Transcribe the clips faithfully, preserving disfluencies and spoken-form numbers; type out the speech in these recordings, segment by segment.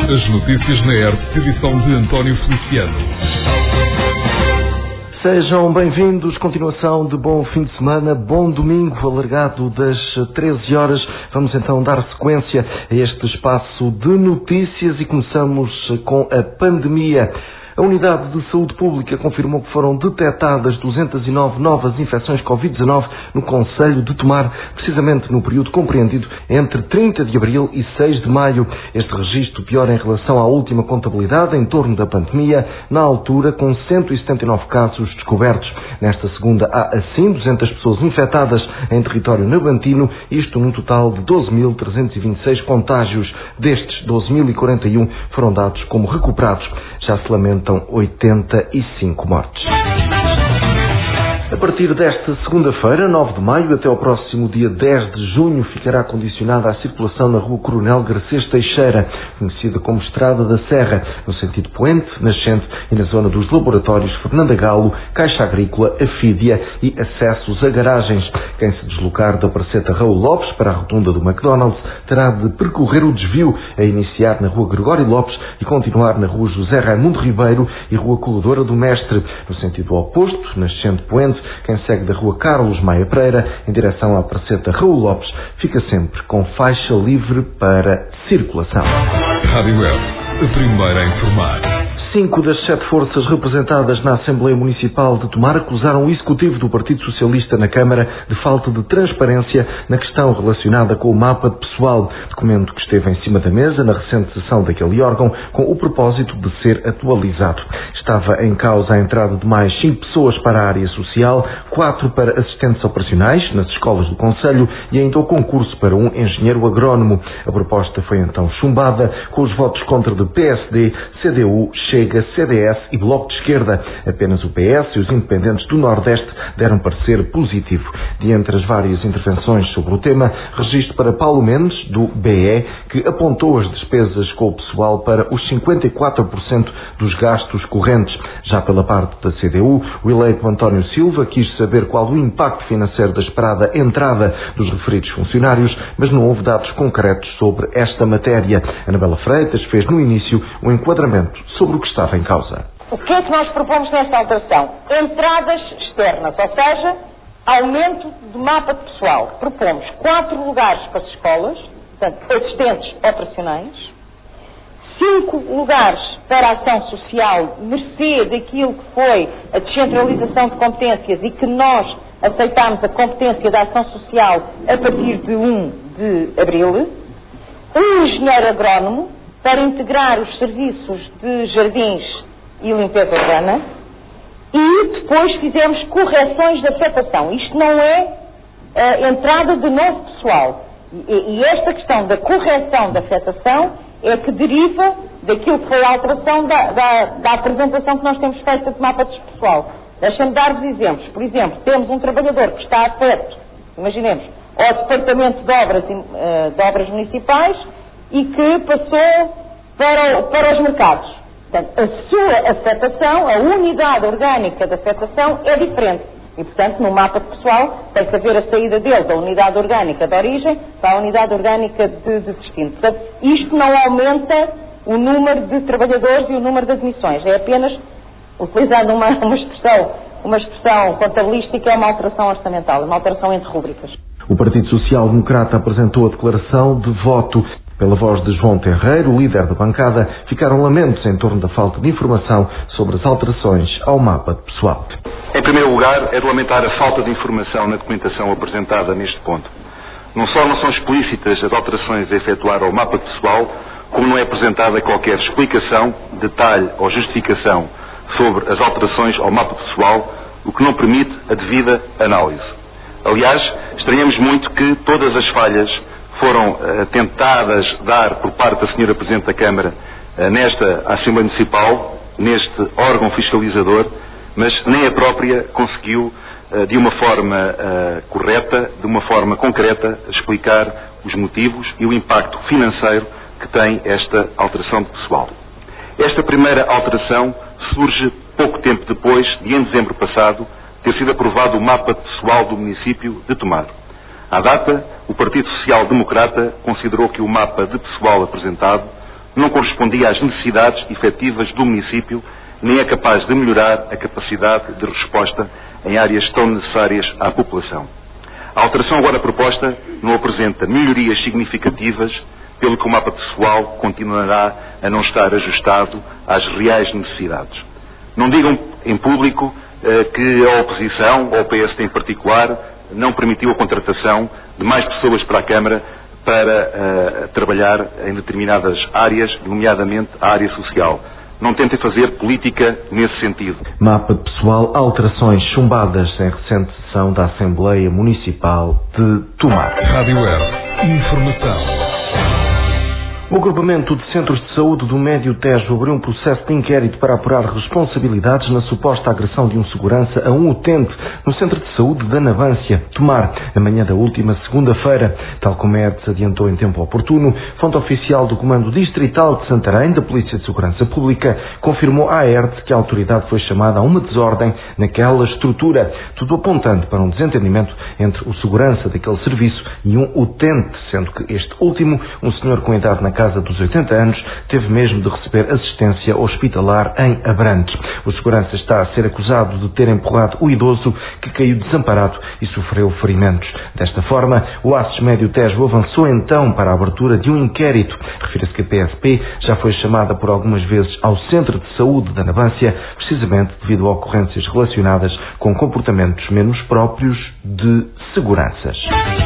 As notícias na R T P, edição de António Feliciano. Sejam bem-vindos, continuação de bom fim de semana, bom domingo, alargado das treze horas. Vamos então dar sequência a este espaço de notícias e começamos com a pandemia. A Unidade de Saúde Pública confirmou que foram detectadas duzentas e nove novas infecções covid dezanove no concelho de Tomar, precisamente no período compreendido entre trinta de abril e seis de maio. Este registro piora em relação à última contabilidade em torno da pandemia, na altura com cento e setenta e nove casos descobertos. Nesta segunda há assim duzentas pessoas infectadas em território nabantino, isto num total de doze mil trezentos e vinte e seis contágios. Destes, doze mil e quarenta e um foram dados como recuperados. Já se lamentam oitenta e cinco mortes. A partir desta segunda-feira, nove de maio, até ao próximo dia dez de junho, ficará condicionada a circulação na Rua Coronel Garcês Teixeira, conhecida como Estrada da Serra, no sentido poente, nascente e na zona dos laboratórios Fernanda Galo, Caixa Agrícola, Afídia e acessos a garagens. Quem se deslocar da Praceta Raul Lopes para a rotunda do McDonald's terá de percorrer o desvio a iniciar na Rua Gregório Lopes e continuar na Rua José Raimundo Ribeiro e Rua Coladora do Mestre. No sentido oposto, nascente poente, quem segue da Rua Carlos Maia Pereira em direção à Praceta Raul Lopes fica sempre com faixa livre para circulação. Rádio Web, a primeira a informar. Cinco das sete forças representadas na Assembleia Municipal de Tomar acusaram o Executivo do Partido Socialista na Câmara de falta de transparência na questão relacionada com o mapa de pessoal, documento que esteve em cima da mesa na recente sessão daquele órgão com o propósito de ser atualizado. Estava em causa a entrada de mais cinco pessoas para a área social, quatro para assistentes operacionais nas escolas do Concelho e ainda o concurso para um engenheiro agrónomo. A proposta foi então chumbada com os votos contra de P S D, C D U, Chega, C D S e Bloco de Esquerda. Apenas o P S e os independentes do Nordeste deram parecer positivo. De entre as várias intervenções sobre o tema, registro para Paulo Mendes, do B E, que apontou as despesas com o pessoal para os cinquenta e quatro por cento dos gastos correntes. Já pela parte da C D U, o eleito António Silva quis saber qual o impacto financeiro da esperada entrada dos referidos funcionários, mas não houve dados concretos sobre esta matéria. Anabela Freitas fez no início um enquadramento sobre o que estava em causa. O que é que nós propomos nesta alteração? Entradas externas, ou seja, aumento do mapa de pessoal. Propomos quatro lugares para as escolas, portanto, assistentes operacionais, cinco lugares para a ação social, mercê daquilo que foi a descentralização de competências e que nós aceitámos a competência da ação social a partir de um de abril, um engenheiro agrónomo para integrar os serviços de jardins e limpeza urbana e depois fizemos correções de afetação. Isto não é a entrada de novo pessoal. E, e esta questão da correção da afetação é que deriva daquilo que foi a alteração da, da, da apresentação que nós temos feito de mapa de pessoal. Deixem-me dar-vos exemplos. Por exemplo, temos um trabalhador que está afeto, imaginemos, ao Departamento de Obras, de Obras Municipais e que passou para, para os mercados. Portanto, a sua afetação, a unidade orgânica da afetação é diferente. E, portanto, no mapa de pessoal tem que haver a saída dele da unidade orgânica de origem para a unidade orgânica de, de destino. Portanto, isto não aumenta o número de trabalhadores e o número de admissões. É apenas, utilizando uma, uma, expressão, uma expressão contabilística, é uma alteração orçamental, uma alteração entre rúbricas. O Partido Social Democrata apresentou a declaração de voto. Pela voz de João Terreiro, líder da bancada, ficaram lamentos em torno da falta de informação sobre as alterações ao mapa de pessoal. Em primeiro lugar, é de lamentar a falta de informação na documentação apresentada neste ponto. Não só não são explícitas as alterações a efetuar ao mapa de pessoal, como não é apresentada qualquer explicação, detalhe ou justificação sobre as alterações ao mapa pessoal, o que não permite a devida análise. Aliás, estranhamos muito que todas as falhas foram uh, tentadas dar por parte da senhora Presidente da Câmara uh, nesta Assembleia Municipal, neste órgão fiscalizador, mas nem a própria conseguiu, uh, de uma forma uh, correta, de uma forma concreta, explicar os motivos e o impacto financeiro que tem esta alteração de pessoal. Esta primeira alteração surge pouco tempo depois de, em dezembro passado, ter sido aprovado o mapa de pessoal do município de Tomar. À data, o Partido Social Democrata considerou que o mapa de pessoal apresentado não correspondia às necessidades efetivas do município, nem é capaz de melhorar a capacidade de resposta em áreas tão necessárias à população. A alteração agora proposta não apresenta melhorias significativas, pelo que o mapa pessoal continuará a não estar ajustado às reais necessidades. Não digam em público eh, que a oposição, ou o P S D em particular, não permitiu a contratação de mais pessoas para a Câmara para uh, trabalhar em determinadas áreas, nomeadamente a área social. Não tentem fazer política nesse sentido. Mapa pessoal, alterações chumbadas em recente sessão da Assembleia Municipal de Tomar. Rádio Web. Informação. O agrupamento de centros de saúde do Médio Tejo abriu um processo de inquérito para apurar responsabilidades na suposta agressão de um segurança a um utente no centro de saúde da Navância, Tomar, na manhã da última segunda-feira. Tal como a E R T S adiantou em tempo oportuno, fonte oficial do Comando Distrital de Santarém da Polícia de Segurança Pública confirmou à E R T S que a autoridade foi chamada a uma desordem naquela estrutura, tudo apontando para um desentendimento entre o segurança daquele serviço e um utente, sendo que este último, um senhor com idade na casa dos oitenta anos, teve mesmo de receber assistência hospitalar em Abrantes. O segurança está a ser acusado de ter empurrado o idoso, que caiu desamparado e sofreu ferimentos. Desta forma, o A S S Médio Tejo avançou então para a abertura de um inquérito. Refira-se que a P S P já foi chamada por algumas vezes ao Centro de Saúde da Navância, precisamente devido a ocorrências relacionadas com comportamentos menos próprios de seguranças.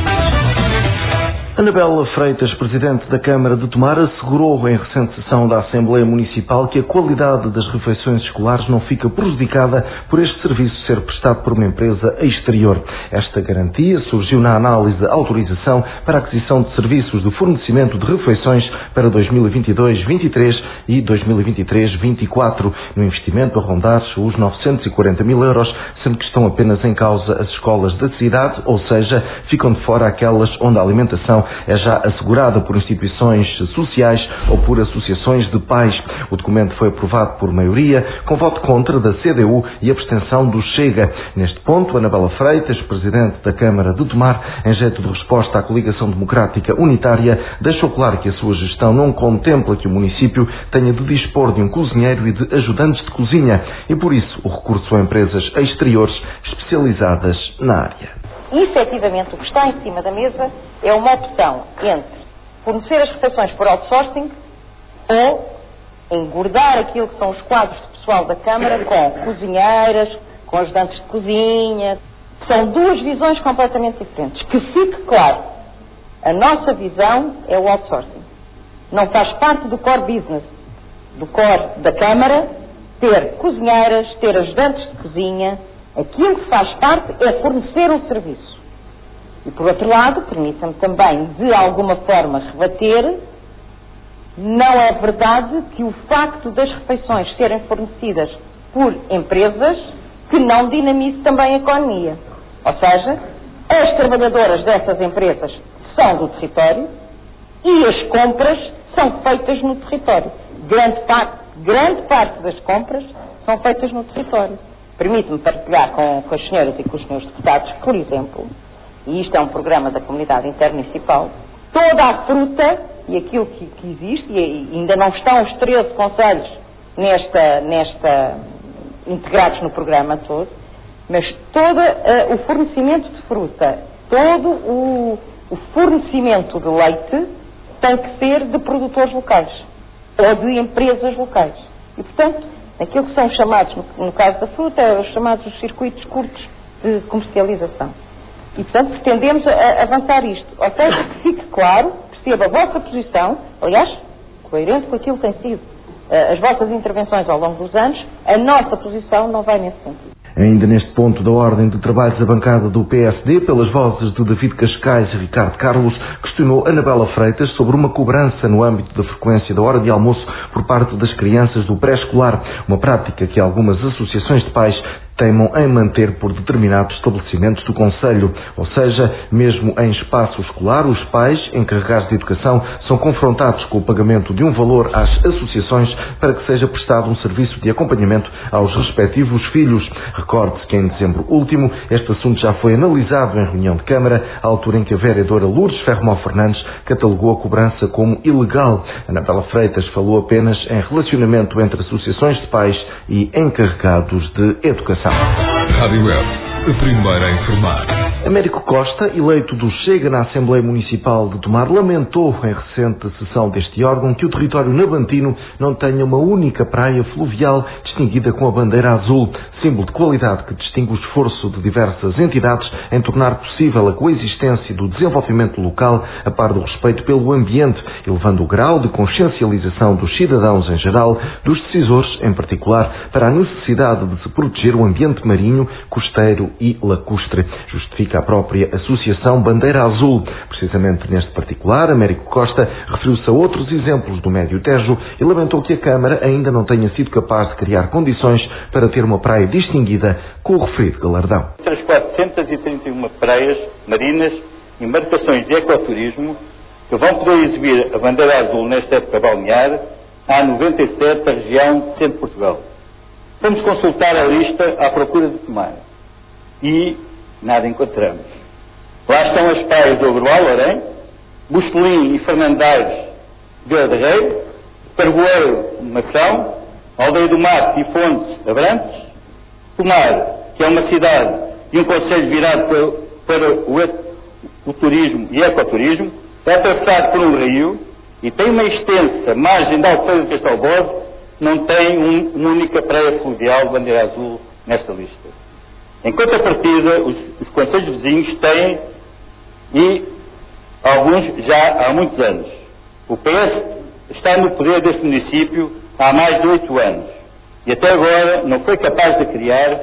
Anabela Freitas, presidente da Câmara de Tomar, assegurou em recente sessão da Assembleia Municipal que a qualidade das refeições escolares não fica prejudicada por este serviço ser prestado por uma empresa exterior. Esta garantia surgiu na análise da autorização para a aquisição de serviços de fornecimento de refeições para dois mil e vinte e dois vinte e três e dois mil e vinte e três vinte e quatro, no investimento a rondar os novecentos e quarenta mil euros, sendo que estão apenas em causa as escolas da cidade, ou seja, ficam de fora aquelas onde a alimentação é já assegurada por instituições sociais ou por associações de pais. O documento foi aprovado por maioria, com voto contra da C D U e abstenção do Chega. Neste ponto, Anabela Freitas, presidente da Câmara de Tomar, em jeito de resposta à Coligação Democrática Unitária, deixou claro que a sua gestão não contempla que o município tenha de dispor de um cozinheiro e de ajudantes de cozinha e, por isso, o recurso a empresas exteriores especializadas na área. E, efetivamente, o que está em cima da mesa é uma opção entre fornecer as refeições por outsourcing ou engordar aquilo que são os quadros de pessoal da Câmara com cozinheiras, com ajudantes de cozinha. São duas visões completamente diferentes. Que fique claro, a nossa visão é o outsourcing. Não faz parte do core business, do core da Câmara, ter cozinheiras, ter ajudantes de cozinha. Aquilo que faz parte é fornecer um serviço. E, por outro lado, permita-me também, de alguma forma, rebater, não é verdade que o facto das refeições serem fornecidas por empresas que não dinamize também a economia. Ou seja, as trabalhadoras dessas empresas são do território e as compras são feitas no território. Grande parte, grande parte das compras são feitas no território. Permite-me partilhar com, com as senhoras e com os senhores deputados, por exemplo, e isto é um programa da Comunidade Intermunicipal, toda a fruta e aquilo que, que existe, e ainda não estão os treze concelhos nesta, nesta, integrados no programa todo, mas todo uh, o fornecimento de fruta, todo o, o fornecimento de leite tem que ser de produtores locais ou de empresas locais. E, portanto, aquilo que são chamados, no, no caso da fruta, os chamados os circuitos curtos de comercialização. E, portanto, pretendemos a, a avançar isto. Ou seja, que fique claro, perceba a vossa posição, aliás, coerente com aquilo que tem sido uh, as vossas intervenções ao longo dos anos, a nossa posição não vai nesse sentido. Ainda neste ponto da ordem de trabalhos, a bancada do P S D, pelas vozes de David Cascais e Ricardo Carlos, questionou Anabela Freitas sobre uma cobrança no âmbito da frequência da hora de almoço por parte das crianças do pré-escolar, uma prática que algumas associações de pais teimam em manter por determinados estabelecimentos do concelho. Ou seja, mesmo em espaço escolar, os pais encarregados de educação são confrontados com o pagamento de um valor às associações para que seja prestado um serviço de acompanhamento aos respectivos filhos. Recorde-se que em dezembro último este assunto já foi analisado em reunião de Câmara, à altura em que a vereadora Lourdes Ferromão Fernandes catalogou a cobrança como ilegal. Anabela Freitas falou apenas em relacionamento entre associações de pais e encarregados de educação. Rádio Web, a primeira a informar. Américo Costa, eleito do Chega na Assembleia Municipal de Tomar, lamentou em recente sessão deste órgão que o território navantino não tenha uma única praia fluvial distinguida com a bandeira azul, símbolo de qualidade que distingue o esforço de diversas entidades em tornar possível a coexistência do desenvolvimento local a par do respeito pelo ambiente, elevando o grau de consciencialização dos cidadãos em geral, dos decisores em particular, para a necessidade de se proteger o ambiente marinho, costeiro e lacustre. Justifica a própria Associação Bandeira Azul. Precisamente neste particular, Américo Costa referiu-se a outros exemplos do Médio Tejo e lamentou que a Câmara ainda não tenha sido capaz de criar condições para ter uma praia distinguida com o referido galardão. Entre as quatrocentas e trinta e uma praias marinas e embarcações de ecoturismo que vão poder exibir a bandeira azul nesta época balnear, há noventa e sete da região de centro de Portugal. Vamos consultar a lista à procura de Tomar e nada encontramos. Lá estão as praias do Agroal, Orém, Bustelim e Fernandares de Adarreiro, Pargoeiro, Macão, Aldeia do Mato e Fontes, Abrantes, Tomar, que é uma cidade e um concelho virado para, para o, o turismo e ecoturismo, é atravessado por um rio e tem uma extensa margem da Alfeira de Castelo Bode, não tem um, uma única praia fluvial de bandeira azul nesta lista. Em contrapartida, os, os concelhos vizinhos têm, e alguns já há muitos anos. O P S está no poder deste município há mais de oito anos e até agora não foi capaz de criar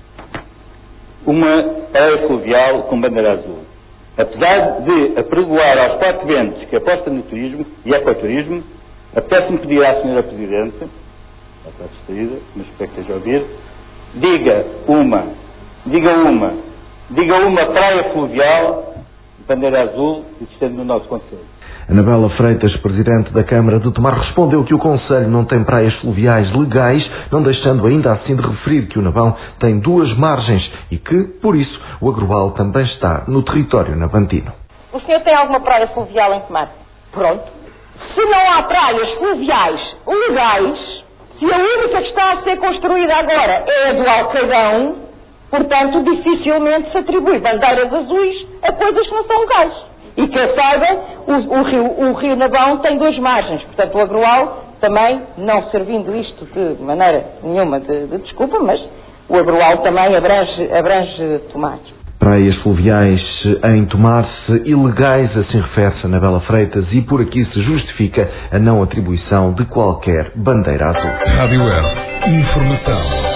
uma praia fluvial com bandeira azul. Apesar de apregoar aos quatro ventos que aposta no turismo e ecoturismo, apetece-me pedir à senhora Presidente, já está distraída, mas espero que esteja a ouvir, diga uma, diga uma, diga uma praia fluvial de bandeira azul existente no nosso concelho. Anabela Freitas, Presidente da Câmara de Tomar, respondeu que o concelho não tem praias fluviais legais, não deixando ainda assim de referir que o Navão tem duas margens e que, por isso, o Agroal também está no território navantino. O senhor tem alguma praia fluvial em Tomar? Pronto. Se não há praias fluviais legais, se a única que está a ser construída agora é a do Alcaidão, portanto, dificilmente se atribui bandeiras azuis a coisas que não são legais. E que eu saiba, o, o, rio, o rio Navão tem duas margens, portanto o Agroal também, não servindo isto de maneira nenhuma de, de desculpa, mas o Agroal também abrange, abrange Tomar. Praias fluviais em Tomar-se ilegais, assim refere-se a Anabela Freitas, e por aqui se justifica a não atribuição de qualquer bandeira azul. Rádio Web, informação.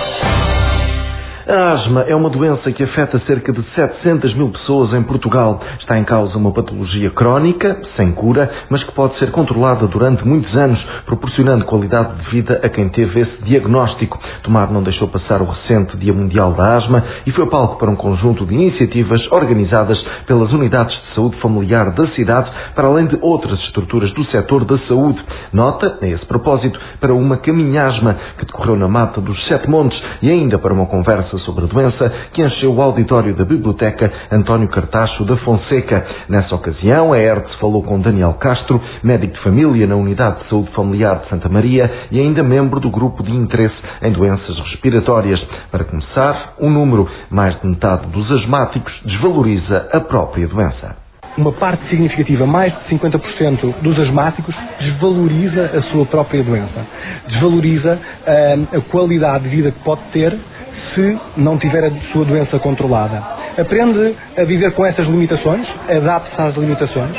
A asma é uma doença que afeta cerca de setecentas mil pessoas em Portugal. Está em causa uma patologia crónica, sem cura, mas que pode ser controlada durante muitos anos, proporcionando qualidade de vida a quem teve esse diagnóstico. Tomar não deixou passar o recente Dia Mundial da Asma e foi palco para um conjunto de iniciativas organizadas pelas unidades de saúde familiar da cidade, para além de outras estruturas do setor da saúde. Nota, a esse propósito, para uma caminhasma que decorreu na Mata dos Sete Montes e ainda para uma conversa sobre a doença que encheu o auditório da Biblioteca António Cartacho da Fonseca. Nessa ocasião, a E R T S falou com Daniel Castro, médico de família na Unidade de Saúde Familiar de Santa Maria e ainda membro do Grupo de Interesse em Doenças Respiratórias. Para começar, um número, mais de metade dos asmáticos desvaloriza a própria doença. Uma parte significativa, mais de cinquenta por cento dos asmáticos, desvaloriza a sua própria doença. Desvaloriza uh, a qualidade de vida que pode ter se não tiver a sua doença controlada. Aprende a viver com essas limitações, adapta-se às limitações,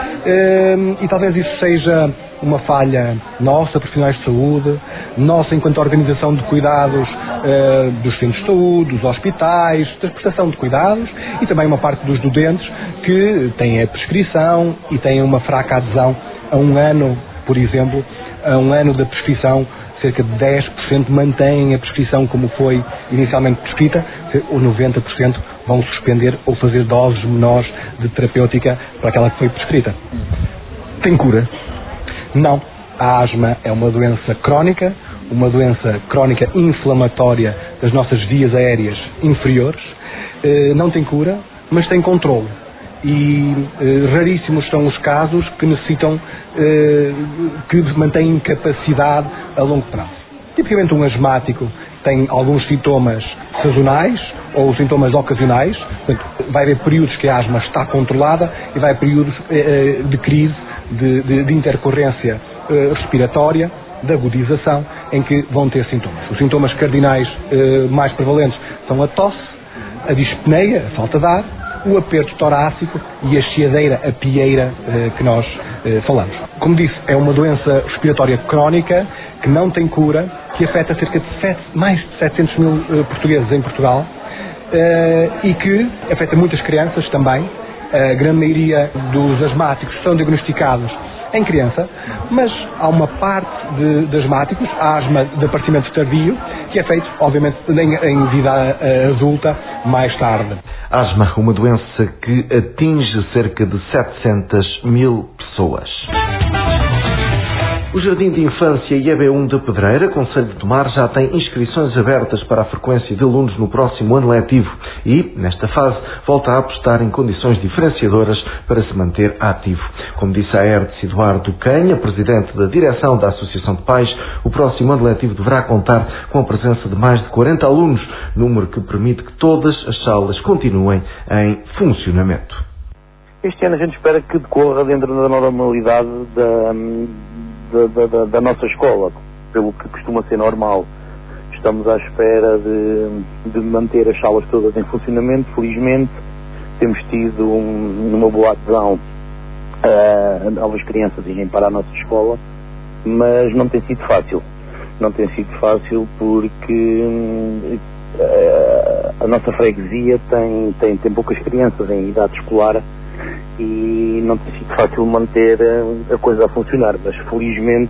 e talvez isso seja uma falha nossa, profissionais de saúde, nossa enquanto organização de cuidados dos centros de saúde, dos hospitais, da prestação de cuidados, e também uma parte dos doentes que têm a prescrição e têm uma fraca adesão a um ano, por exemplo, a um ano da prescrição cerca de dez por cento mantêm a prescrição como foi inicialmente prescrita, ou noventa por cento vão suspender ou fazer doses menores de terapêutica para aquela que foi prescrita. Tem cura? Não. A asma é uma doença crónica, uma doença crónica inflamatória das nossas vias aéreas inferiores. Não tem cura, mas tem controle. E eh, raríssimos são os casos que necessitam, eh, que mantêm capacidade a longo prazo. Tipicamente um asmático tem alguns sintomas sazonais ou sintomas ocasionais, portanto, vai haver períodos que a asma está controlada e vai haver períodos eh, de crise, de, de, de intercorrência eh, respiratória, de agudização, em que vão ter sintomas. Os sintomas cardinais eh, mais prevalentes são a tosse, a dispneia, a falta de ar, o aperto torácico e a chiadeira, a pieira eh, que nós eh, falamos. Como disse, é uma doença respiratória crónica que não tem cura, que afeta cerca de sete, mais de setecentos mil eh, portugueses em Portugal eh, e que afeta muitas crianças também. A grande maioria dos asmáticos são diagnosticados em criança, mas há uma parte de, de asmáticos, a asma de aparecimento tardio, que é feito, obviamente, em, em vida uh, adulta, mais tarde. Asma, uma doença que atinge cerca de setecentas mil pessoas. O Jardim de Infância I E B um da Pedreira, Concelho de Tomar, já tem inscrições abertas para a frequência de alunos no próximo ano letivo e, nesta fase, volta a apostar em condições diferenciadoras para se manter ativo. Como disse a Hertz Eduardo Canha, presidente da direção da Associação de Pais, o próximo ano letivo deverá contar com a presença de mais de quarenta alunos, número que permite que todas as salas continuem em funcionamento. Este ano a gente espera que decorra dentro da normalidade da... Da, da, da nossa escola, pelo que costuma ser normal. Estamos à espera de, de manter as salas todas em funcionamento. Felizmente temos tido um, uma boa adesão uh, a novas crianças irem para a nossa escola, mas não tem sido fácil. Não tem sido fácil porque uh, a nossa freguesia tem, tem, tem poucas crianças em idade escolar e não tem sido fácil manter a coisa a funcionar, mas felizmente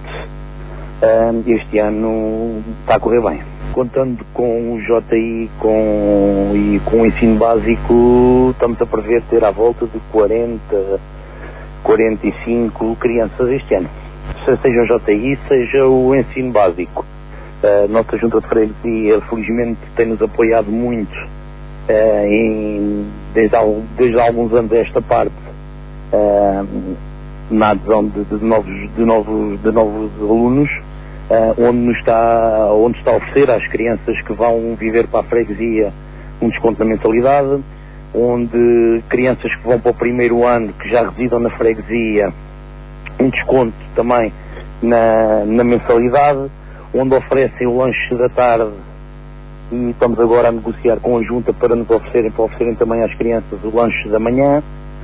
este ano está a correr bem. Contando com o J I com, e com o ensino básico, estamos a prever ter à volta de quarenta, quarenta e cinco crianças este ano. Seja o J I, seja o ensino básico. A nossa Junta de Freguesia, felizmente, tem-nos apoiado muito em, desde, desde há alguns anos a esta parte, Uh, na adesão de, de, novos, de, novos, de novos alunos, uh, onde, nos está, onde está a oferecer às crianças que vão viver para a freguesia um desconto na mensalidade, onde crianças que vão para o primeiro ano, que já residam na freguesia, um desconto também na, na mensalidade, onde oferecem o lanche da tarde e estamos agora a negociar com a Junta para nos oferecerem, para oferecerem também às crianças o lanche da manhã.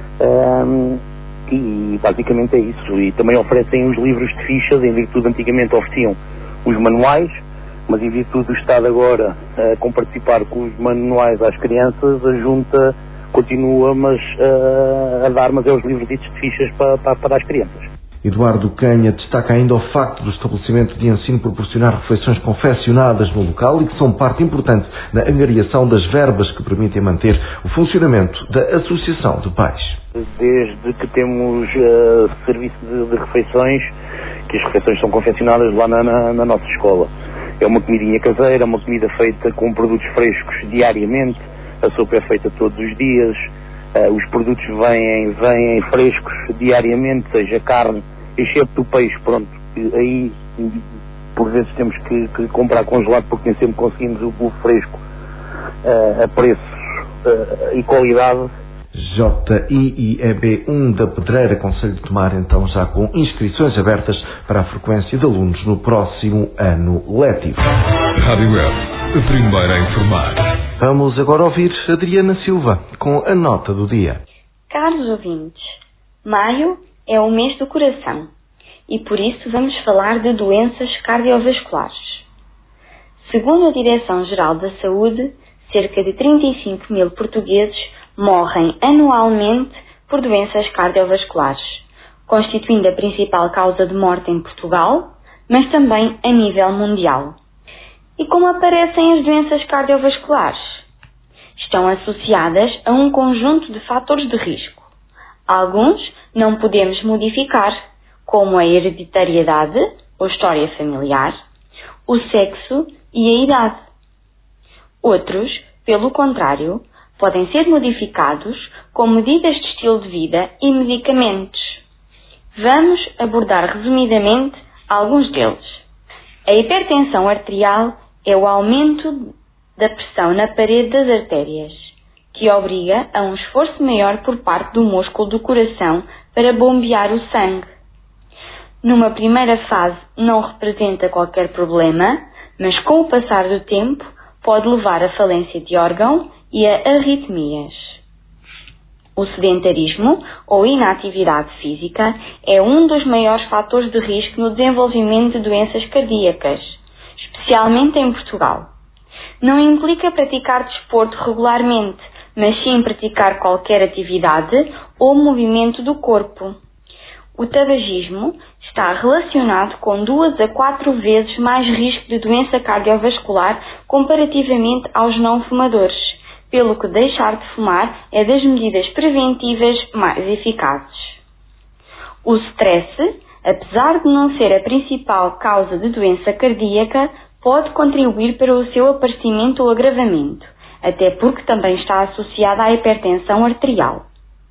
Um, e basicamente é isso. E também oferecem os livros de fichas, em virtude antigamente ofereciam os manuais, mas em virtude do Estado agora uh, com participar com os manuais às crianças, a Junta continua mas, uh, a dar mas é os livros de fichas para, para, para as crianças. Eduardo Canha destaca ainda o facto do estabelecimento de ensino proporcionar refeições confeccionadas no local e que são parte importante na angariação das verbas que permitem manter o funcionamento da Associação de Pais. Desde que temos uh, serviço de, de refeições, que as refeições são confeccionadas lá na, na, na nossa escola. É uma comidinha caseira, uma comida feita com produtos frescos diariamente, a sopa é feita todos os dias, uh, os produtos vêm, vêm frescos diariamente, seja carne, exceto o peixe, pronto, aí por vezes temos que, que comprar congelado porque nem sempre conseguimos o, o fresco uh, a preço uh, e qualidade. J I E B um da Pedreira, Concelho de Tomar, então já com inscrições abertas para a frequência de alunos no próximo ano letivo. Rádio Web, a primeira a informar. Vamos agora ouvir Adriana Silva com a nota do dia. Caros ouvintes, maio é o mês do coração e por isso vamos falar de doenças cardiovasculares. Segundo a Direção-Geral da Saúde, cerca de trinta e cinco mil portugueses morrem anualmente por doenças cardiovasculares, constituindo a principal causa de morte em Portugal, mas também a nível mundial. E como aparecem as doenças cardiovasculares? Estão associadas a um conjunto de fatores de risco. Alguns não podemos modificar, como a hereditariedade ou história familiar, o sexo e a idade. Outros, pelo contrário, podem ser modificados com medidas de estilo de vida e medicamentos. Vamos abordar resumidamente alguns deles. A hipertensão arterial é o aumento da pressão na parede das artérias, que obriga a um esforço maior por parte do músculo do coração para bombear o sangue. Numa primeira fase não representa qualquer problema, mas com o passar do tempo pode levar à falência de órgão e a arritmias. O sedentarismo ou inatividade física é um dos maiores fatores de risco no desenvolvimento de doenças cardíacas, especialmente em Portugal. Não implica praticar desporto regularmente, mas sim praticar qualquer atividade ou movimento do corpo. O tabagismo está relacionado com duas a quatro vezes mais risco de doença cardiovascular comparativamente aos não fumadores, pelo que deixar de fumar é das medidas preventivas mais eficazes. O stress, apesar de não ser a principal causa de doença cardíaca, pode contribuir para o seu aparecimento ou agravamento, até porque também está associada à hipertensão arterial.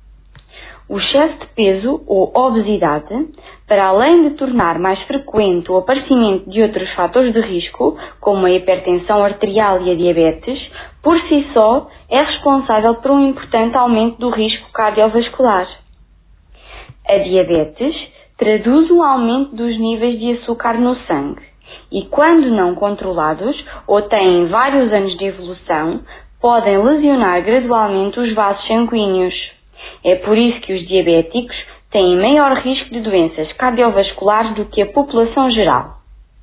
O excesso de peso ou obesidade, para além de tornar mais frequente o aparecimento de outros fatores de risco, como a hipertensão arterial e a diabetes, por si só é responsável por um importante aumento do risco cardiovascular. A diabetes traduz um aumento dos níveis de açúcar no sangue e, quando não controlados ou têm vários anos de evolução, podem lesionar gradualmente os vasos sanguíneos. É por isso que os diabéticos têm maior risco de doenças cardiovasculares do que a população geral.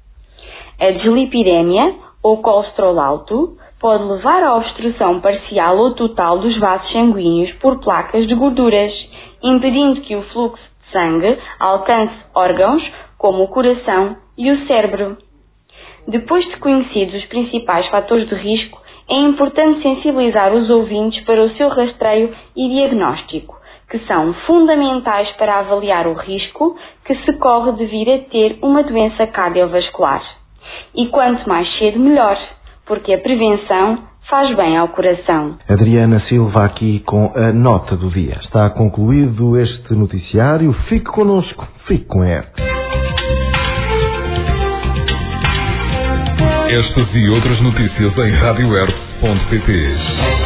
A dislipidemia, ou colesterol alto, pode levar à obstrução parcial ou total dos vasos sanguíneos por placas de gorduras, impedindo que o fluxo de sangue alcance órgãos como o coração e o cérebro. Depois de conhecidos os principais fatores de risco, é importante sensibilizar os ouvintes para o seu rastreio e diagnóstico, que são fundamentais para avaliar o risco que se corre de vir a ter uma doença cardiovascular. E quanto mais cedo, melhor, porque a prevenção faz bem ao coração. Adriana Silva aqui com a nota do dia. Está concluído este noticiário. Fique connosco, fique com a R T. Estas e outras notícias em rádio r ponto p t.